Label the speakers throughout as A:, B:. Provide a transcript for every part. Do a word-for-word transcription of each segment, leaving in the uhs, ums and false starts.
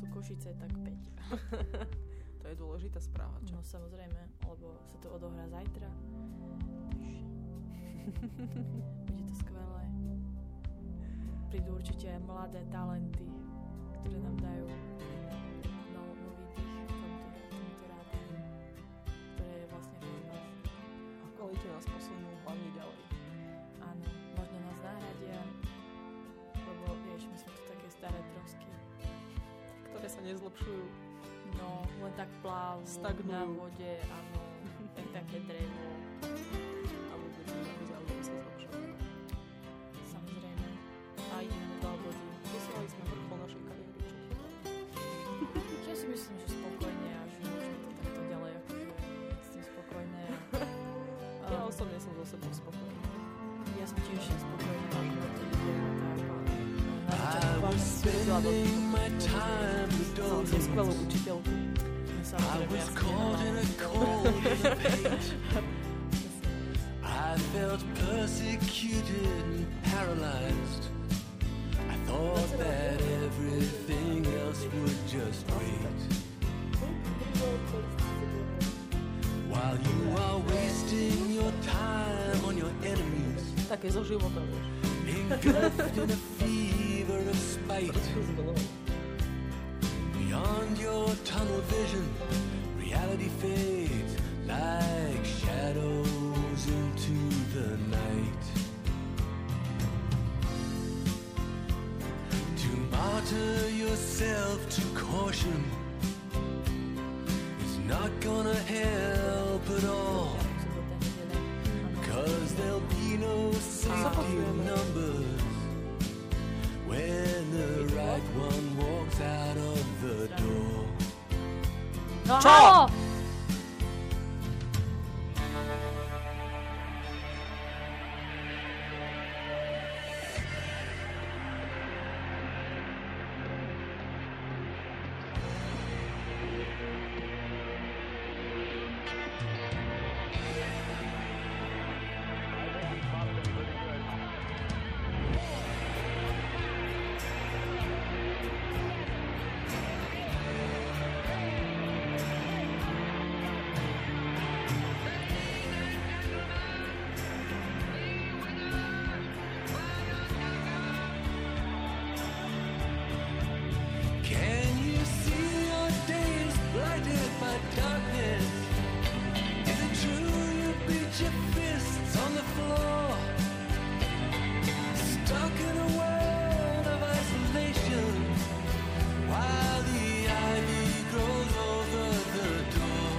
A: sú Košice, tak päť.
B: To je dôležitá správa, čo?
A: No samozrejme, lebo sa to odohrá zajtra. Bude to skvelé. Prídu určite mladé talenty, ktoré nám dajú no, nový dých tomuto, tomuto rádiu, ktoré je vlastne rozhlas.
B: A v kvalite nás posunú hlavne ďalej.
A: Áno, možno nás nahradia, lebo vieš, my sme tu také staré trosky.
B: Ktoré sa nezlepšujú.
A: No, len tak plávu
B: Stagnujú.
A: na vode, áno, tak také drevo.
B: A vôbec nemajú záujem sa zlepšovať.
A: Samozrejme. A ideme do lodi.
B: Dosiahli sme vrchol našej kariéry, čo ti dá.
A: Ja si myslím, že spokojne a že môžeme to takto ďalej, akože s tým spokojné. A,
B: Ja osobne som zo sebou spokojný.
A: ja som tiež spokojná, ako to vidím, tak
C: I was spending my time
A: Som si skvelú učiteľku.
C: I was caught in a cold debate. I felt persecuted and paralyzed. I thought that everything else would just wait. While you are wasting your time on your enemies,
B: Také zo života, vieš.
C: engulfed in a fever of spite. Beyond your tunnel vision, reality fades like shadows into the night. To martyr yourself to caution is not gonna help at all, 'cause there'll be no safety in numbers when the right one walks out of the door.
A: No halo!
C: Can you see your days blighted by darkness? Is it true you beat your fists on the floor? Stuck in a world of isolation while the ivy grows over the door.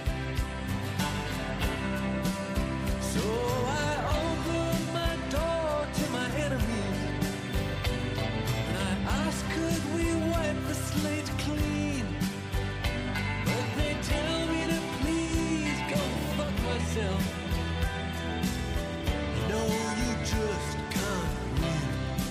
C: So I open my door to my enemies and I ask, could we wipe the slate clean? But they tell me to please go fuck myself. You know you just can't win.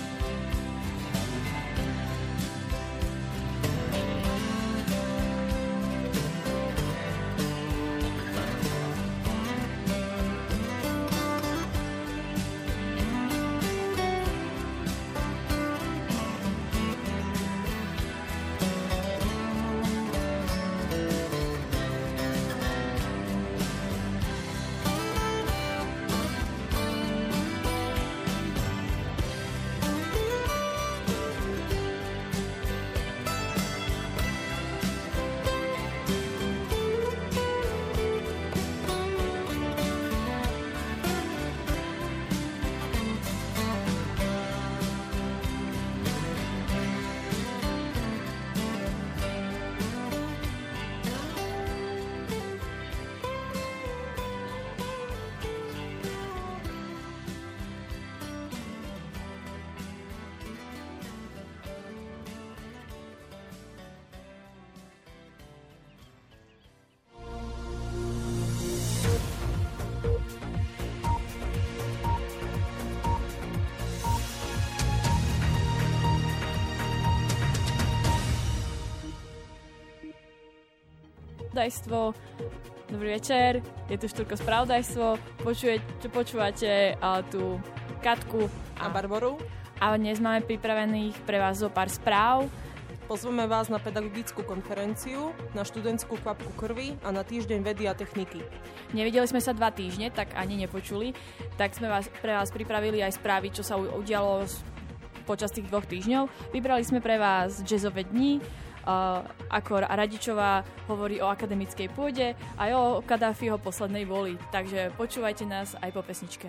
A: Spravodajstvo. Dobrý večer, je tu Štúrko Spravodajstvo. Počuje, počúvate uh, tú Katku
B: A Barboru?
A: a dnes máme pripravených pre vás zo pár správ.
B: Pozveme vás na pedagogickú konferenciu, na študentskú kvapku krvi a na týždeň vedy a techniky.
A: Nevideli sme sa dva týždne, tak ani nepočuli, tak sme vás, pre vás pripravili aj správy, čo sa udialo počas tých dvoch týždňov. Vybrali sme pre vás jazzové dni, uh, ako Radičová hovorí o akademickej pôde aj o Kadáfiho poslednej voli. Takže počúvajte nás aj po pesničke.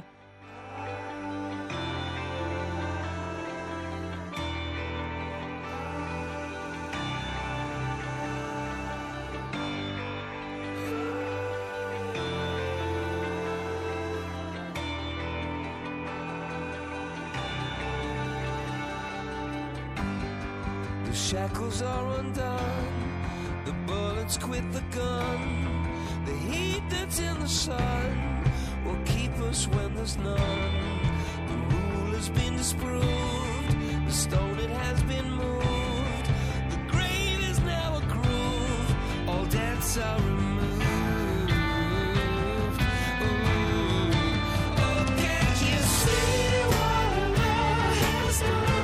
C: Shackles are undone, the bullets quit the gun, the heat that's in the sun will keep us when there's none. The rule has been disproved, the stone it has been moved, the grave is now a groove, all debts are removed. Ooh. Oh, can't you see what love has done?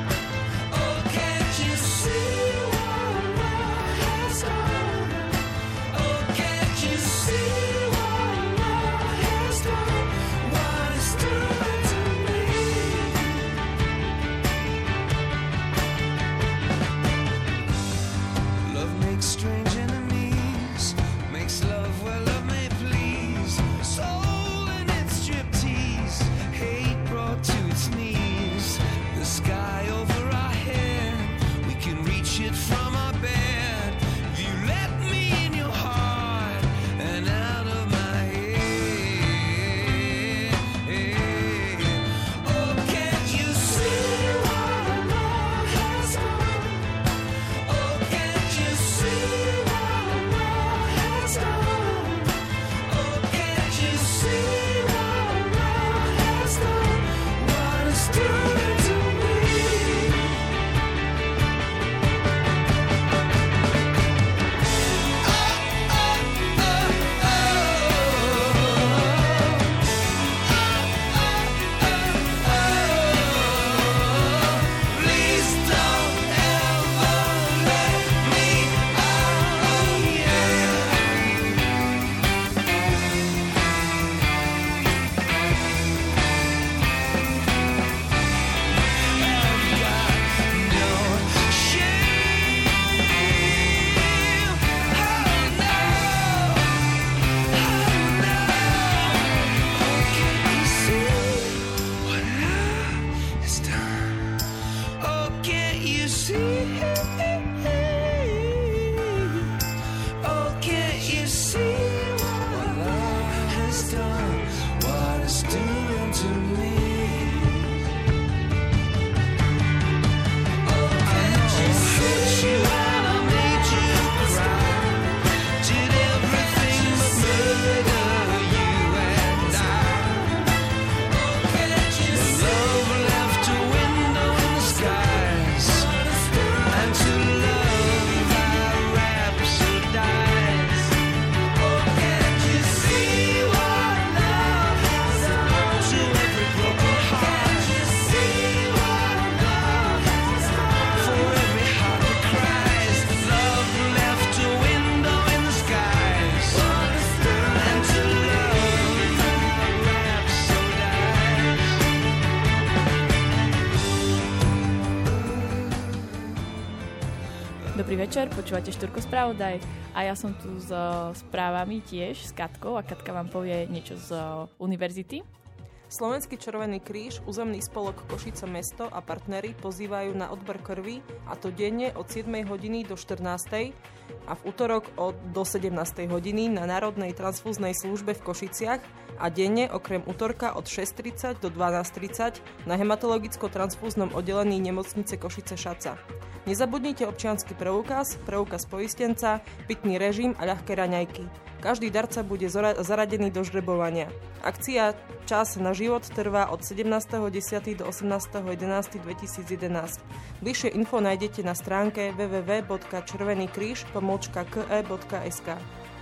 A: Dobrý večer, počúvate Štúrko spravodaj a ja som tu s uh, správami tiež s Katkou a Katka vám povie niečo z uh, univerzity.
B: Slovenský Červený kríž, územný spolok Košice mesto a partneri pozývajú na odber krvi, a to denne od siedmej hodiny do štrnástej a v útorok od do sedemnástej hodiny na Národnej transfúznej službe v Košiciach a denne okrem útorka od šesť tridsať do dvanásť tridsať na hematologicko-transfúznom oddelení nemocnice Košice Šaca. Nezabudnite občiansky preukaz, preukaz poistenca, pitný režim a ľahké raňajky. Každý darca bude zaradený do žrebovania. Akcia Čas na život trvá od sedemnásteho októbra do osemnásteho jedenásteho dvetisícjedenásť. Bližšie info nájdete na stránke w w w bodka červený kríž pomôčka k e bodka es ka.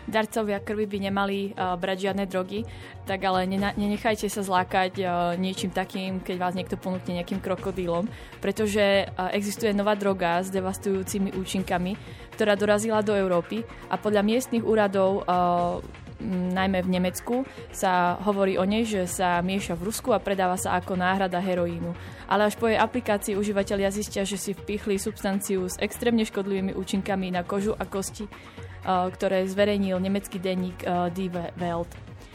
A: darcovia krvi by nemali uh, brať žiadne drogy, tak ale nena- nenechajte sa zlákať uh, niečím takým, keď vás niekto ponúkne nejakým krokodílom, pretože uh, existuje nová droga s devastujúcimi účinkami, ktorá dorazila do Európy a podľa miestnych úradov uh, m, najmä v Nemecku sa hovorí o nej, že sa mieša v Rusku a predáva sa ako náhrada heroínu. Ale až po jej aplikácii užívateľia zistia, že si vpichli substanciu s extrémne škodlivými účinkami na kožu a kosti, ktoré zverejnil nemecký denník Die Welt.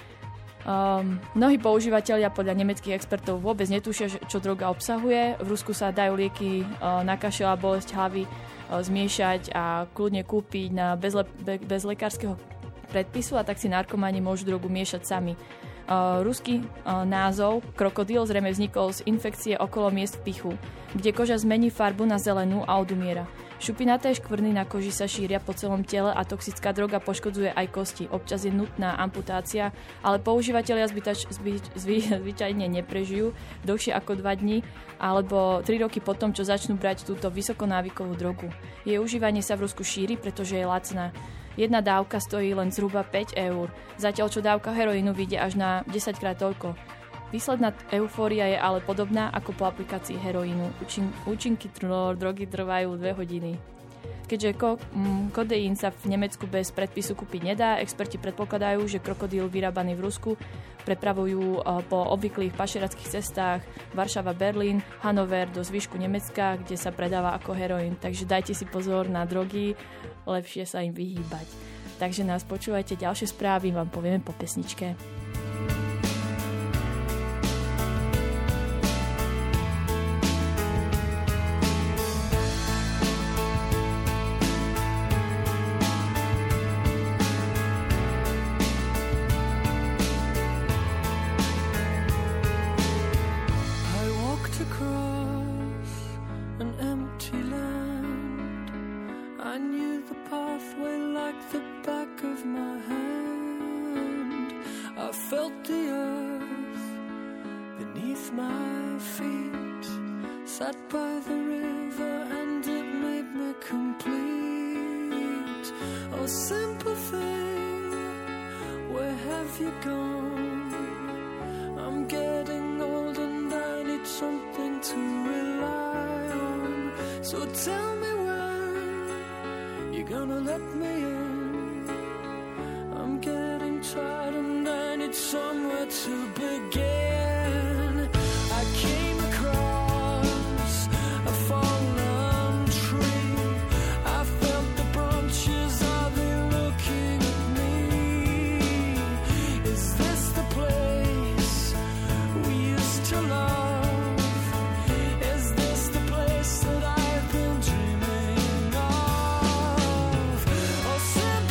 A: Um, mnohí používatelia podľa nemeckých expertov vôbec netušia, čo droga obsahuje. V Rusku sa dajú lieky uh, na kašel a bolesť hlavy uh, zmiešať a kľudne kúpiť na bez, le- be- bez lekárskeho predpisu a tak si narkomani môžu drogu miešať sami. Uh, ruský uh, názov krokodíl zrejme vznikol z infekcie okolo miest v pichu, kde koža zmení farbu na zelenú a odumiera. Šupinaté škvrny na koži sa šíria po celom tele a toxická droga poškodzuje aj kosti. Občas je nutná amputácia, ale používatelia zbytač, zby, zvy, zvyčajne neprežijú dlhšie ako dva dni alebo tri roky potom, čo začnú brať túto vysokonávykovú drogu. Jej užívanie sa v Rusku šíri, pretože je lacná. Jedna dávka stojí len zhruba päť eur, zatiaľ čo dávka heroínu vyjde až na desaťkrát toľko. Výsledná eufória je ale podobná ako po aplikácii heroínu. Účin- účinky tr- drogy trvajú dve hodiny. Keďže ko- m- kodeín sa v Nemecku bez predpisu kúpiť nedá, experti predpokladajú, že krokodíl vyrábaný v Rusku prepravujú uh, po obvyklých pašerackých cestách Varšava, Berlín, Hanover do zvyšku Nemecka, kde sa predáva ako heroín. Takže dajte si pozor na drogy, lepšie sa im vyhýbať. Takže nás počúvajte, ďalšie správy vám povieme po pesničke.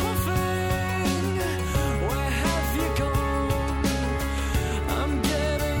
C: Getting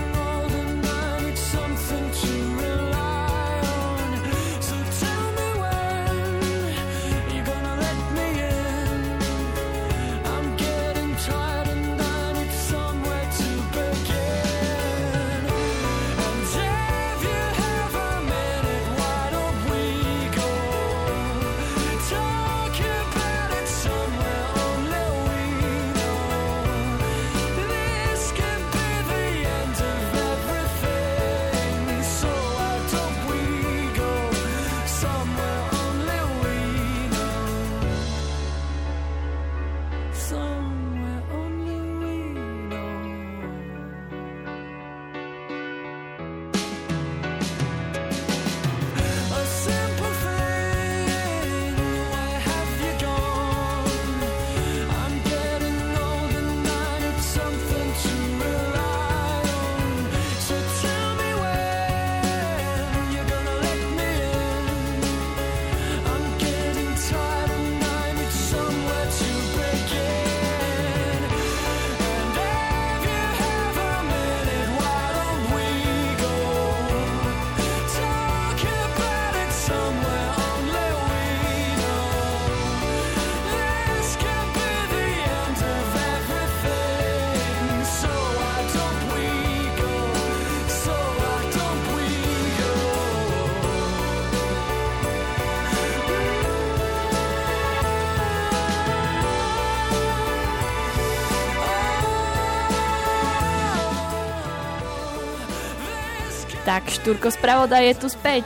D: Tak Štúrko spravodaj je tu späť.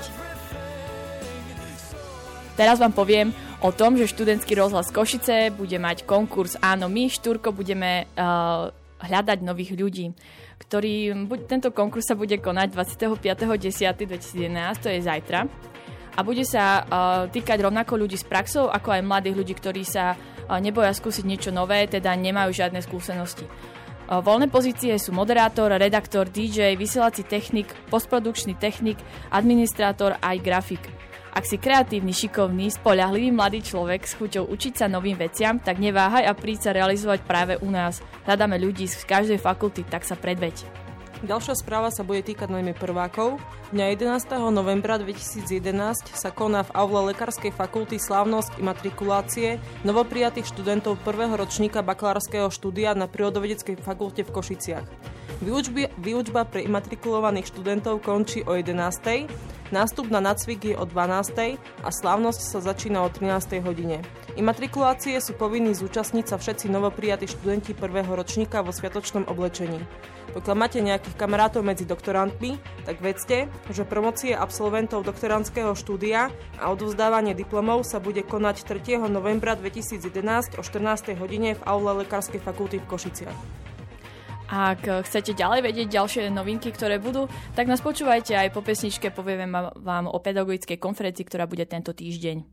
D: Teraz vám poviem o tom, že študentský rozhlas Košice bude mať konkurs. Áno, my, Štúrko, budeme uh, hľadať nových ľudí, ktorý, tento konkurs sa bude konať dvadsiateho piateho októbra dvetisícjedenásť, to je zajtra. A bude sa uh, týkať rovnako ľudí s praxou, ako aj mladých ľudí, ktorí sa uh, neboja skúsiť niečo nové, teda nemajú žiadne skúsenosti. Uh, voľné pozície sú moderátor, redaktor, dý džej, vysielací technik, postprodukčný technik, administrátor aj grafik. Ak si kreatívny, šikovný, spoľahlivý mladý človek s chuťou učiť sa novým veciam, tak neváhaj a príď sa realizovať práve u nás. Hľadáme ľudí z každej fakulty, tak sa predveď.
B: Ďalšia správa sa bude týkať najmä prvákov. Dňa jedenásteho novembra dvetisícjedenásť sa koná v aule Lekárskej fakulty slávnosť imatrikulácie novoprijatých študentov prvého ročníka bakalárskeho štúdia na Prírodovedeckej fakulte v Košiciach. Výučby, výučba pre imatrikulovaných študentov končí o jedenástej, nástup na nácvik je o dvanástej a slávnosť sa začína o trinástej hodine. Imatrikulácie sú povinní zúčastniť sa všetci novoprijatí študenti prvého ročníka vo sviatočnom oblečení. Pokiaľ máte nejakých kamarátov medzi doktorantmi, tak vedzte, že promocie absolventov doktorandského štúdia a odovzdávanie diplomov sa bude konať tretieho novembra dvetisícjedenásť o štrnástej hodine v aule Lekárskej fakulty v Košiciach.
D: Ak chcete ďalej vedieť ďalšie novinky, ktoré budú, tak nás počúvajte aj po pesničke, povieme vám o pedagogickej konferencii, ktorá bude tento týždeň.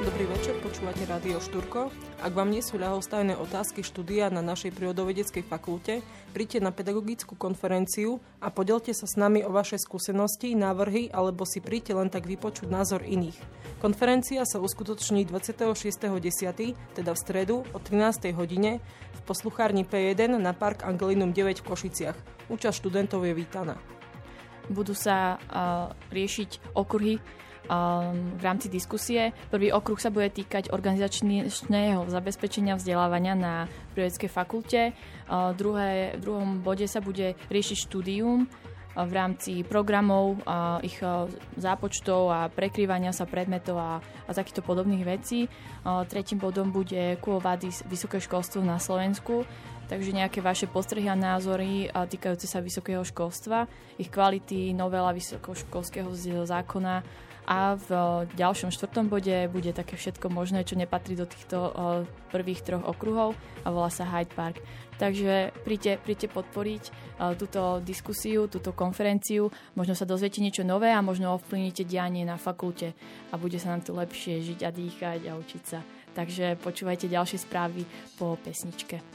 B: Dobrý večer, počúvate Rádio Štúrko. Ak vám nie sú ľahostajné otázky štúdia na našej prírodovedeckej fakulte, príďte na pedagogickú konferenciu a podelte sa s nami o vaše skúsenosti, návrhy alebo si príďte len tak vypočuť názor iných. Konferencia sa uskutoční dvadsiateho šiesteho októbra, teda v stredu o trinástej hodine v posluchárni pé jeden na Park Angelinum deväť v Košiciach. Účasť študentov je vítaná.
D: Budú sa uh, riešiť okruhy v rámci diskusie. Prvý okruh sa bude týkať organizačného zabezpečenia vzdelávania na prírodovedeckej fakulte. Druhé, v druhom bode sa bude riešiť štúdium v rámci programov, ich zápočtov a prekrývania sa predmetov a, a takýchto podobných vecí. Tretím bodom bude Quo-Vadis vysoké školstvo na Slovensku. Takže nejaké vaše postrehy a názory týkajúce sa vysokého školstva, ich kvality, novela vysokoškolského zákona. A v ďalšom štvrtom bode bude také všetko možné, čo nepatrí do týchto prvých troch okruhov a volá sa Hyde Park. Takže príďte, príďte podporiť túto diskusiu, túto konferenciu. Možno sa dozviete niečo nové a možno ovplyvníte dianie na fakulte a bude sa nám tu lepšie žiť a dýchať a učiť sa. Takže počúvajte ďalšie správy po pesničke.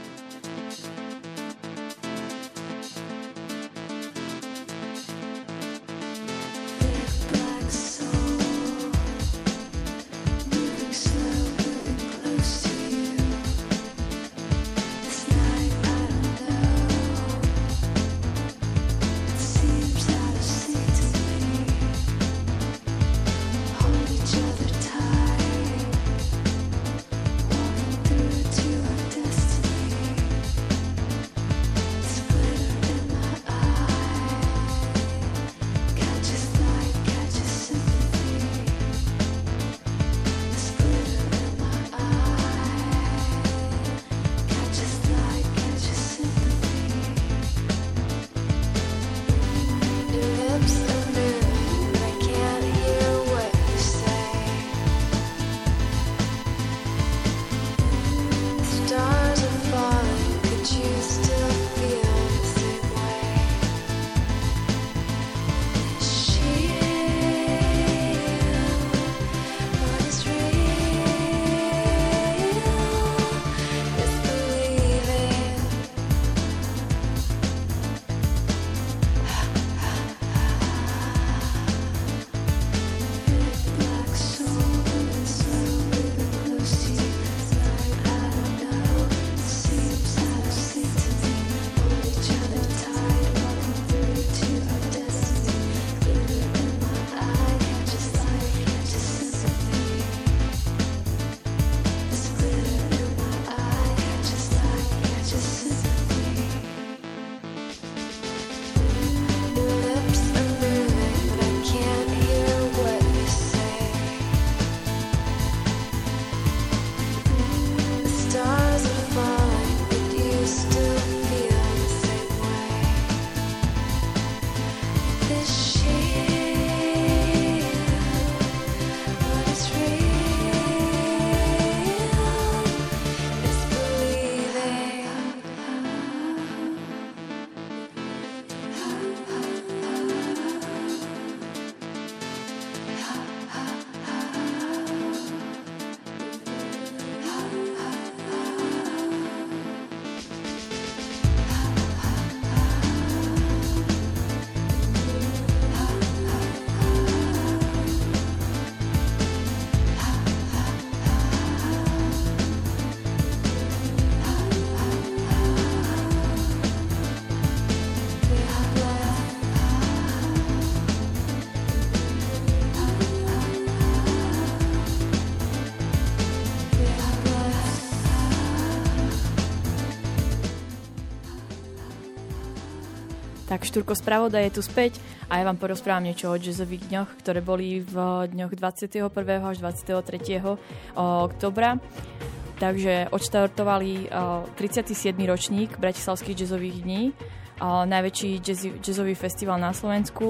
D: Tak Štúrko Spravodaj je tu späť a ja vám porozprávam niečo o jazzových dňoch, ktoré boli v dňoch dvadsiateho prvého až dvadsiateho tretieho októbra. Takže odštartovali tridsiaty siedmy ročník Bratislavských jazzových dní, najväčší jazzový festival na Slovensku.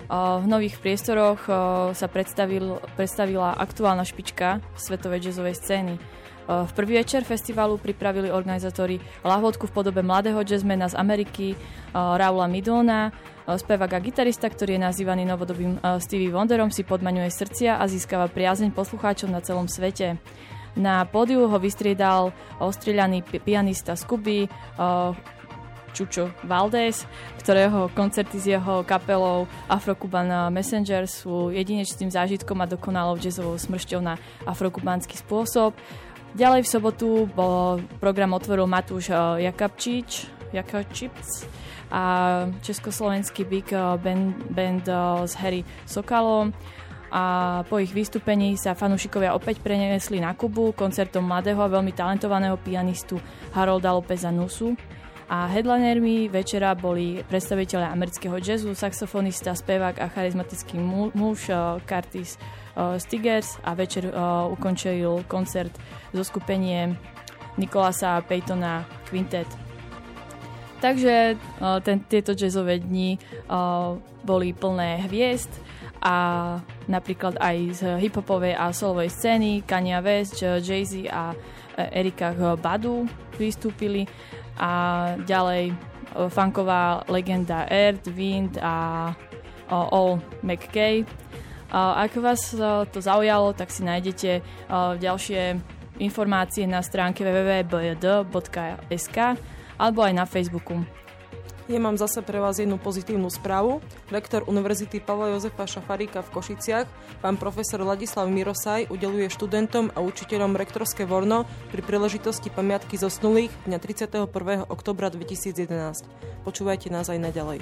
D: V nových priestoroch sa predstavil, predstavila aktuálna špička svetovej jazzovej scény. V prvý večer festivalu pripravili organizátori lahôdku v podobe mladého jazzmana z Ameriky Raula Midona. Spevák a gitarista, ktorý je nazývaný novodobým Stevie Wonderom, si podmaňuje srdcia a získava priazeň poslucháčov na celom svete. Na pódiu ho vystriedal ostrieľaný pianista z Kuby Chucho Valdés, ktorého koncerty s jeho kapelou Afro-Cuban Messengers sú jedinečným zážitkom a dokonalou jazzovou smršťou na afrokubánsky spôsob. Ďalej v sobotu bol program otvoril Matúš Jakabčič, Jakabčič a československý big band, band s Harry Sokalom. A po ich vystúpení sa fanúšikovia opäť preniesli na Kubu koncertom mladého a veľmi talentovaného pianistu Harolda Lópeza Nusu. A headlinermi večera boli predstavitelia amerického jazzu, saxofonista, spevák a charizmatický muž Curtis Stigers a večer uh, ukončil koncert zo skupenie Nikolasa Paytona Quintet. Takže uh, ten, tieto jazzové dni uh, boli plné hviezd a napríklad aj z hiphopovej a solovej scény Kanye West, Jay-Z a Erika Badu vystúpili a ďalej uh, funková legenda Earth, Wind a uh, Al McKay. Uh, ak vás uh, to zaujalo, tak si nájdete uh, ďalšie informácie na stránke w w w bodka b j d bodka s k alebo aj na Facebooku.
B: Ja mám zase pre vás jednu pozitívnu správu. Rektor Univerzity Pavla Jozefa Šafaríka v Košiciach, pán profesor Ladislav Mirosaj, udeľuje študentom a učiteľom rektorské voľno pri príležitosti pamiatky zosnulých dňa tridsiateho prvého októbra dvetisícjedenásť. Počúvajte nás aj naďalej.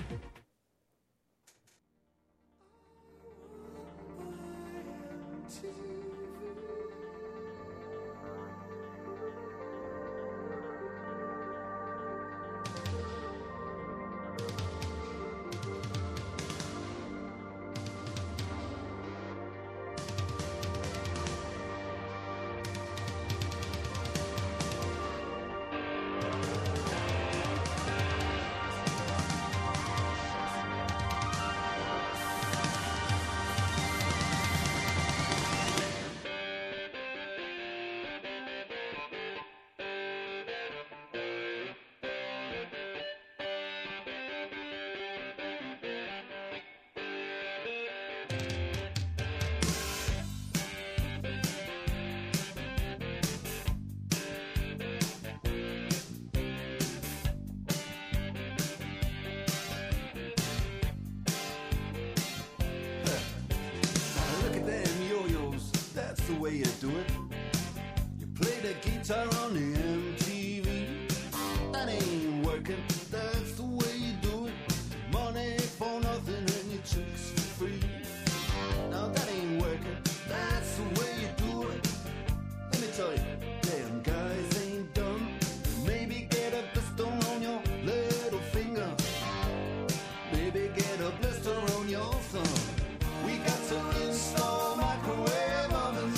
E: Way you do it. You play the guitar on the M T V. That ain't working. That's the way you do it. Money for nothing and your chicks for free. Now that ain't working. That's the way you do it. Let me tell you, damn guys ain't dumb. Maybe get a blister on your little finger. Maybe get a blister on your thumb. We got to install microwave ovens.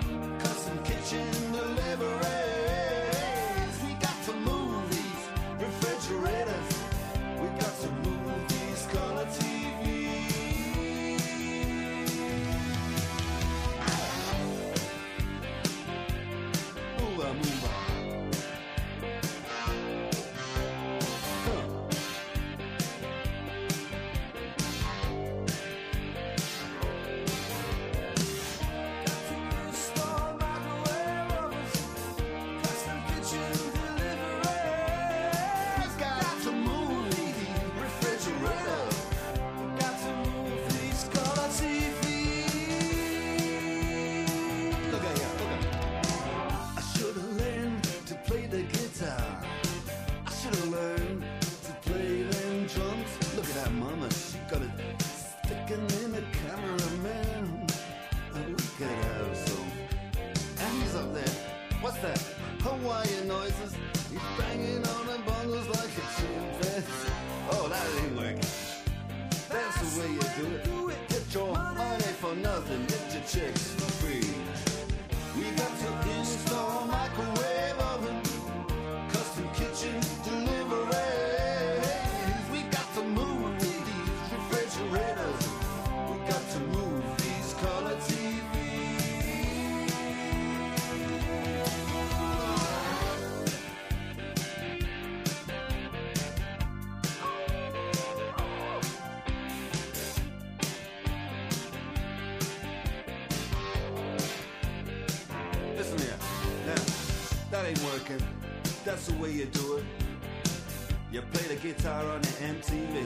E: Deliveries. We got to move these refrigerators. We got to move these color T Vs. Move on, move on. Huh. What's that? Hawaiian noises. He's banging on the bongos like a chimpanzee. Oh, that ain't working. That's the way you do it. Get your money for nothing. Get your chicks for free. We got to install microwave oven, custom kitchen deliveries. We got to move these refrigerators. that ain't working. That's the way you do it. You play the guitar on the M T V.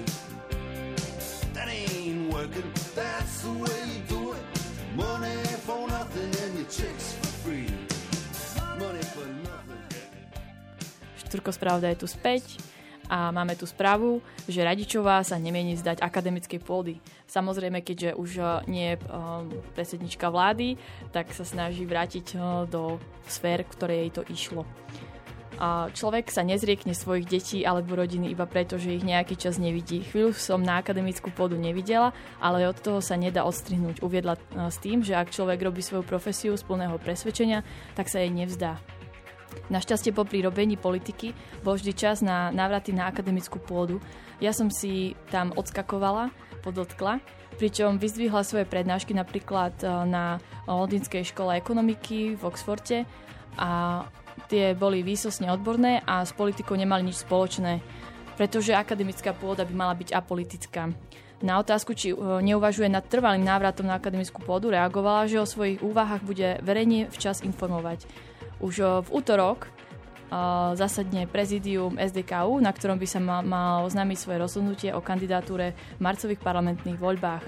E: That ain't working. That's the way you do it. Money for nothing and your chicks for free. Money for nothing.
D: Štúrko Spravda je tu späť a máme tu správu, že Radičová sa nemieni vzdať akademickej pôdy. Samozrejme, keďže už nie je predsednička vlády, tak sa snaží vrátiť do sfér, ktoré jej to išlo. A človek sa nezriekne svojich detí alebo rodiny iba preto, že ich nejaký čas nevidí. Chvíľu som na akademickú pôdu nevidela, ale od toho sa nedá odstrihnúť. Uviedla s tým, že ak človek robí svoju profesiu z plného presvedčenia, tak sa jej nevzdá. Našťastie popri robení politiky bol vždy čas na návraty na akademickú pôdu. Ja som si tam odskakovala, podotkla, pričom vyzdvihla svoje prednášky napríklad na Londýnskej škole ekonomiky v Oxforde a tie boli výsostne odborné a s politikou nemali nič spoločné, pretože akademická pôda by mala byť apolitická. Na otázku, či neuvažuje nad trvalým návratom na akademickú pôdu, reagovala, že o svojich úvahách bude verejne včas informovať. Už v útorok zasadne prezidium es dé ká ú, na ktorom by sa mal, mal oznámiť svoje rozhodnutie o kandidatúre v marcových parlamentných voľbách.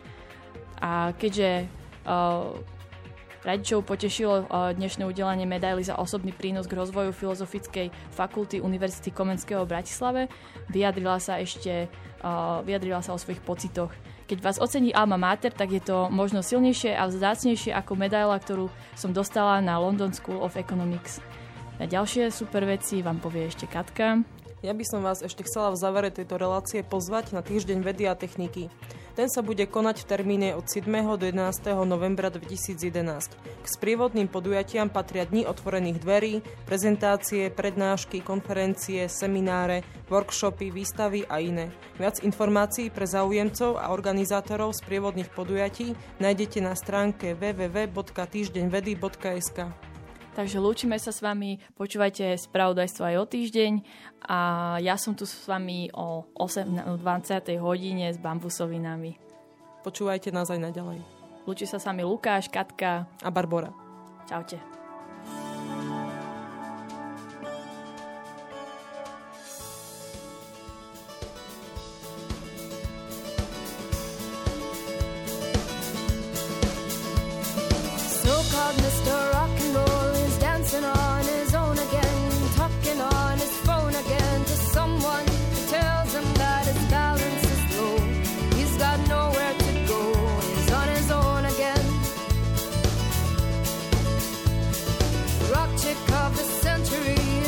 D: A keďže uh, Radičov potešilo uh, dnešné udelenie medaily za osobný prínos k rozvoju Filozofickej fakulty Univerzity Komenského v Bratislave, vyjadrila sa ešte uh, vyjadrila sa o svojich pocitoch. Keď vás ocení Alma Mater, tak je to možno silnejšie a vzácnejšie ako medaila, ktorú som dostala na London School of Economics. A ďalšie super veci vám povie ešte Katka.
B: Ja by som vás ešte chcela v závere tejto relácie pozvať na Týždeň vedy a techniky. Ten sa bude konať v termíne od siedmeho do jedenásteho novembra dvetisícjedenásť. K sprievodným podujatiam patria dni otvorených dverí, prezentácie, prednášky, konferencie, semináre, workshopy, výstavy a iné. Viac informácií pre záujemcov a organizátorov sprievodných podujatí nájdete na stránke w w w bodka týždeňvedy bodka es ká.
D: Takže lúčime sa s vami, počúvajte spravodajstvo aj o týždeň a ja som tu s vami o dvadsiatej hodine s bambusovinami.
B: Počúvajte nás aj naďalej.
D: Lúči sa s vami Lukáš, Katka
B: a Barbora.
D: Čaute.
F: So-called mister Rock and Roll is dancing on his own again, talking on his phone again to someone who tells him that his balance is low. He's got nowhere to go, he's on his own again. Rock chick of the century